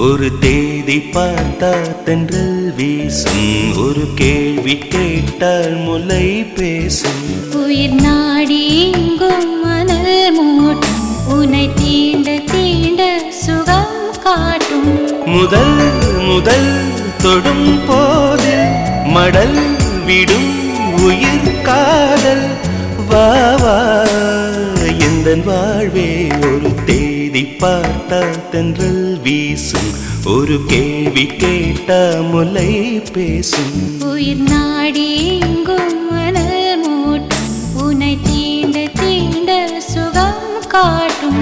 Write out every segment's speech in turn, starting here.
ஒரு தேதி பார்த்தா தென்றல் வீசும், ஒரு கேள்வி கேட்டால் முலை பேசும். உயிர் நாடி எங்கும் மணல் மூட்டும், உன்னை தீண்ட தீண்ட சுகம் காட்டும். முதல் முதல் தொடும் போதில் மடல் விடும் உயிர் காதல். வா வா எந்தன் வாழ்வே ஒரு தேதி பார்த்தா தென்றல் வீசும், ஒரு கேள்வி கேட்டா முலை பேசும். உயிர் நாடி எங்கும் மணல் மூட்டும், உன்னை தீண்ட தீண்ட சுகம் காட்டும்.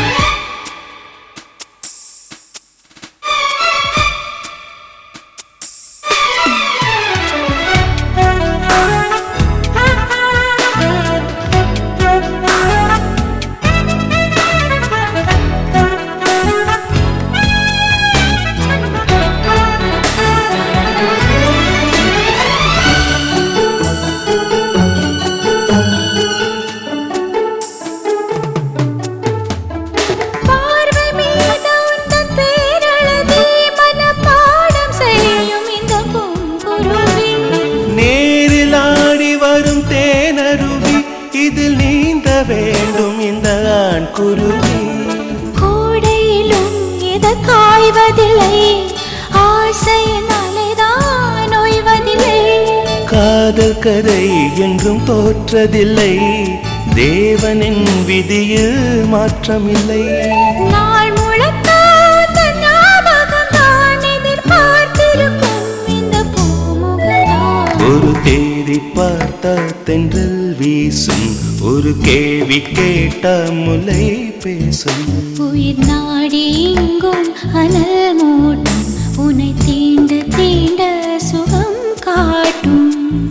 இதில் நீந்த வேண்டும் இந்த ஆண் குருவி. கோடையிலும் எது காய்வதில்லை, ஆசையினாலேதான் ஓய்வதில்லை. காதல் கதை என்றும் தோற்றதில்லை, தேவனின் விதியில் மாற்றமில்லை. நாள் முழுக்க ஞாபகம் தான் எதிர்பார்த்திருக்கும் இந்த பூமுகதான். ஒரு தேதி பார்த்தா தென்றல் வீசும், ஒரு கேள்வி கேட்டா முலை பேசும். உயிர் நாடி எங்கும் அனல் மூட்டும், உன்னை தீண்ட தீண்ட சுகம் காட்டும்.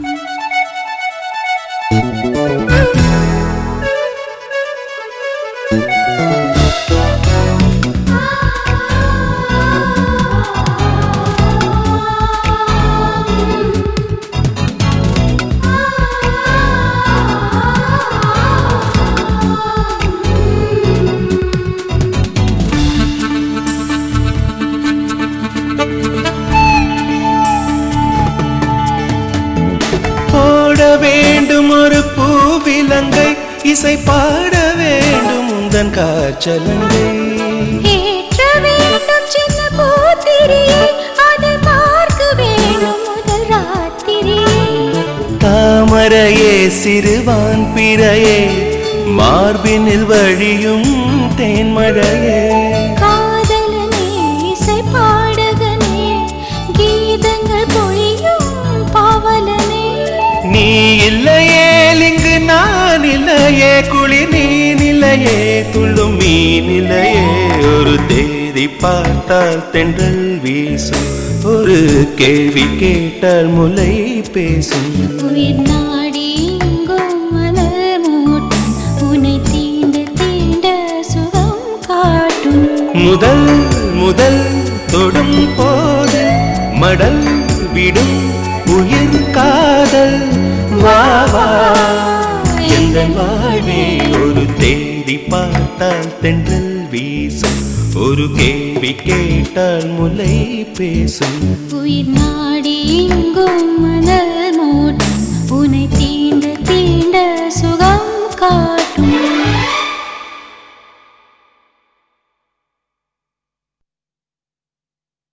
வேண்டும் ஒரு பூவிலங்கை, இசை பாட வேண்டும் உந்தன் காற்றலங்கை. ஏற்ற வேண்டும் சின்ன பூத்திரியை, அதை பார்க்க வேண்டும் முதல் ராத்திரியை. தாமரையே சிறுவான் பிறையே, மார்பினில் வழியும் தேன்மழையே. காதலனே இசை பாடகனே, கீதங்கள் பொழியும் பாவலனே. நீ இல்லையே இங்கு நான் இல்லையே, குளிர் நீ நிலையே துள்ளும் மீ நிலையே. ஒரு தேதி பார்த்தால் தென்றல் வீசும், ஒரு கேள்வி கேட்டால் முலை பேசும். உயிர் நாடி எங்கும் மணல் மூட்டும், உன்னை தீண்ட தீண்ட சுகம் காட்டும். முதல் முதல் தொடும் போது மடல் விடும் உயிர் காதல். வா வா எந்தன் வாழ்வே ஒரு தேதி பார்த்தால் தென்றல் வீசும், ஒரு கேள்வி கேட்டால் முலை பேசும். உயிர் நாடி எங்கும் மணல் மூட்டும், உன்னை தீண்ட தீண்ட